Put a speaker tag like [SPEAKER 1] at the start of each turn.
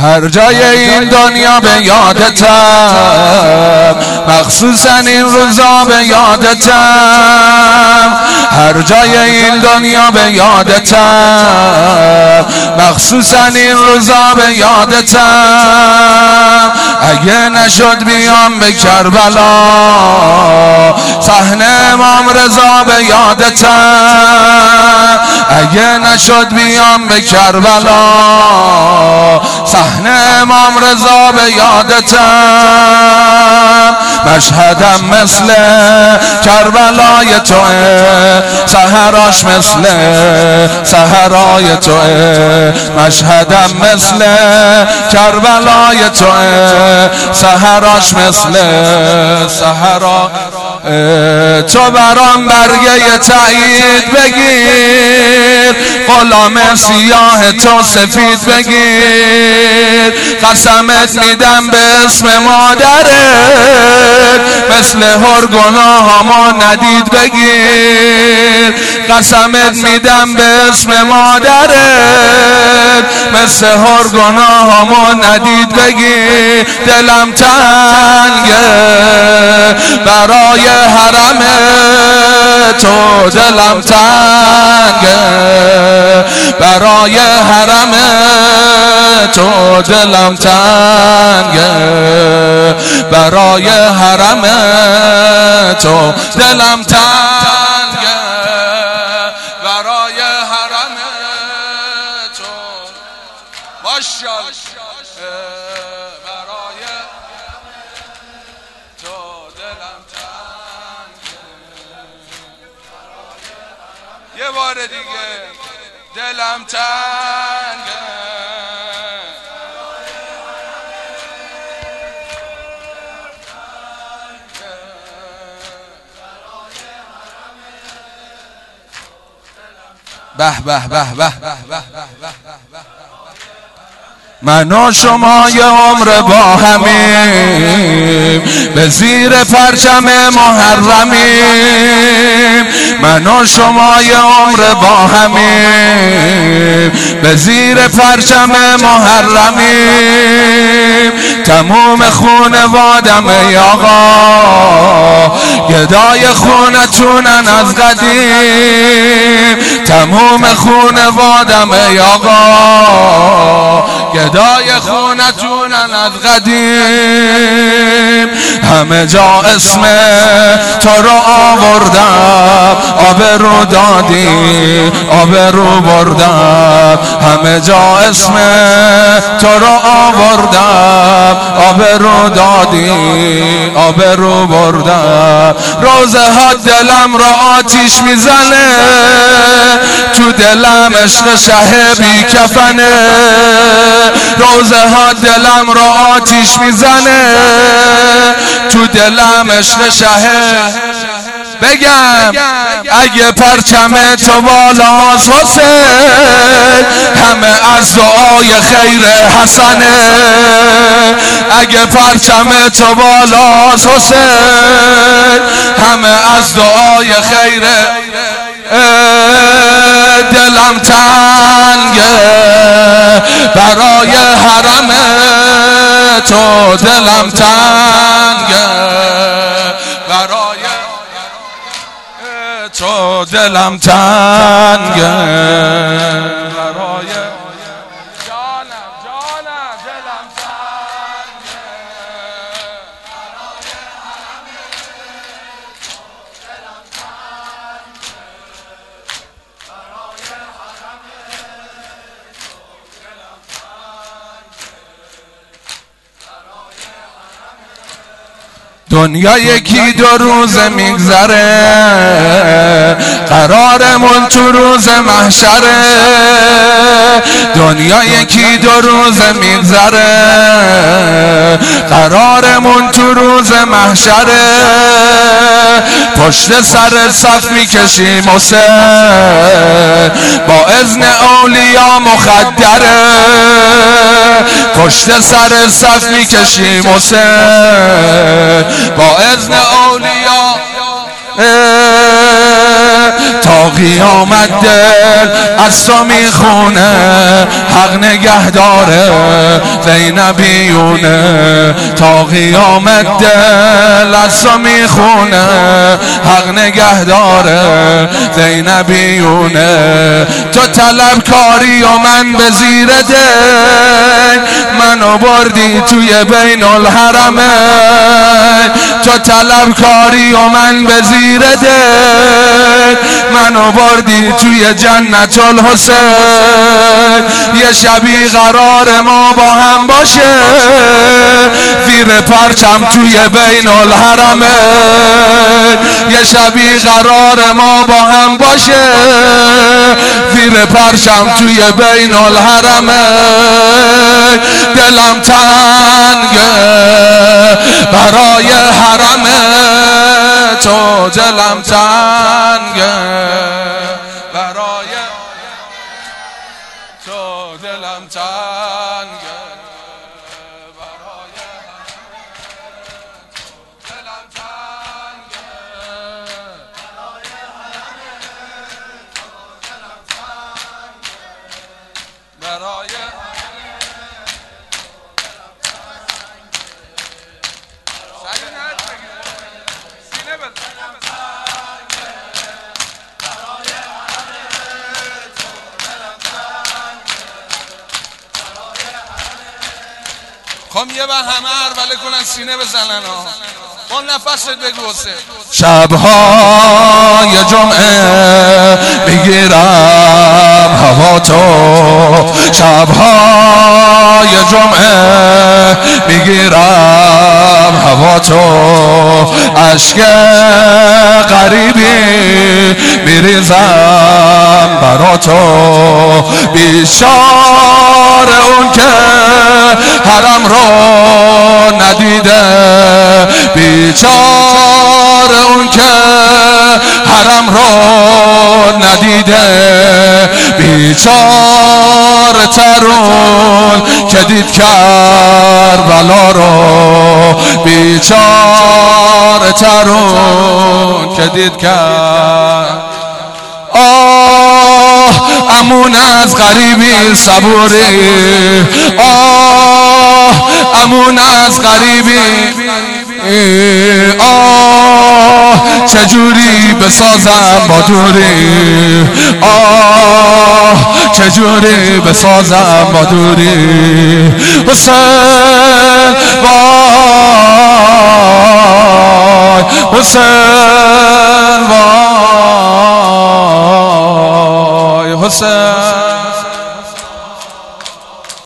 [SPEAKER 1] هر جای این دنیا به یادتم، مخصوصا این روزا به یادتم. هر جای این دنیا به یادتم، مخصوصا این روزا به یادتم. اگه نشد بیام به کربلا، صحنه امام رضا به یادتم. اگه نشد بیام به کربلا، صحنه امام رضا به یادتم. مشهدم مثل کربلای توئه، سحراش مثل صحرای توئه. مشهدم مثل کربلای توئه، سحراش مثل صحرا. تو برام برگه تایید بگیر، غلام سیاه تو سفید بگیر. قسمت میدم به اسم مادرت، مثل هر گناهامو ندید بگیر. قسمت میدم به اسم مادرت، مثل هر گناهامو ندید بگیر. دلم تنگه برای حرم تو، دلم تنگه برای حرم تو، دلم تنگه برای حرم تو، دلم تنگه برای حرم تو. ماشاءالله برای تو دلم تنگه. یه بار دیگه دلم تنگه. به به به به. من و شما یه عمر با همیم، به زیر پرچم محرمیم. من و شما یه عمر با همیم، به زیر پرچم محرمیم. تموم خونوادم ای آقا، گدای خونتونن از قدیم. تموم خونوادم ای آقا، گدای خونتونن از قدیم. همه جا اسم تو رو آوردم، آبرو دادی آبرو بردم. همه جا اسم تو رو آوردم، آبرو دادی آبرو بردم. روزه ها دلم را آتیش میزنه، تو دلم عشق شه بی کفنه. روزه ها دلم را آتیش میزنه، تو دلم عشق شه. بگم اگه پرچم تو بالاست حسین، همه از دعای خیر حسنه. اگه پرچم تو بالاست حسین، همه از دعای خیر. دلم تنگه برای حرم تو، دلم تنگه برای تو، دلم تنگه برای جانم دلم تنگه برای حرم تو، دلم تنگه برای حرم تو، دلم تنگه. دنیا یکی دو روز میگذره، قرارمون تو روز محشره. دنیا یکی دو روز میگذره، قرارمون تو روز محشره. پشت سر صف میکشیم حسین، با اذن اولیا مخدره. پشت سر صف میکشیم حسین، با اذن اولیا. تا قیامت از تو میخونه حق نگهداره زینبیونه تا قیامت دل از تو میخونه حق نگهداره زینبیونه تو طلبکاری و من به زیر دل منو بردی توی بین الحرمین تو طلبکاری و من به زیر دل منو بردی توی جنت الحسین یه شبی قرار ما با هم باشه زیر پرچم توی بین الحرمین یه شبی قرار ما با هم باشه زیر پرچم توی بین الحرمین دلم تنگه برای حرم تو دلم تنگه برای تو دلم تنگه برای دلم تنگه برای خب یه به همه عربله کنن سینه بزنن با نفست بگو حسین شبهای جمعه میگیرم هوا تو شبهای جمعه میگیرم هوا تو عشق غریبی میریزم برا تو بیشار اون که حرم رو ندیده بیچار اون که حرم رو ندیده بیچار ترون که دید کربلا رو بیچار ترون که دید امون از غریبی صبوری امون از غریبی چجوری بسازم با دوری چجوری بسازم با دوری حسین وای حسین وای حسین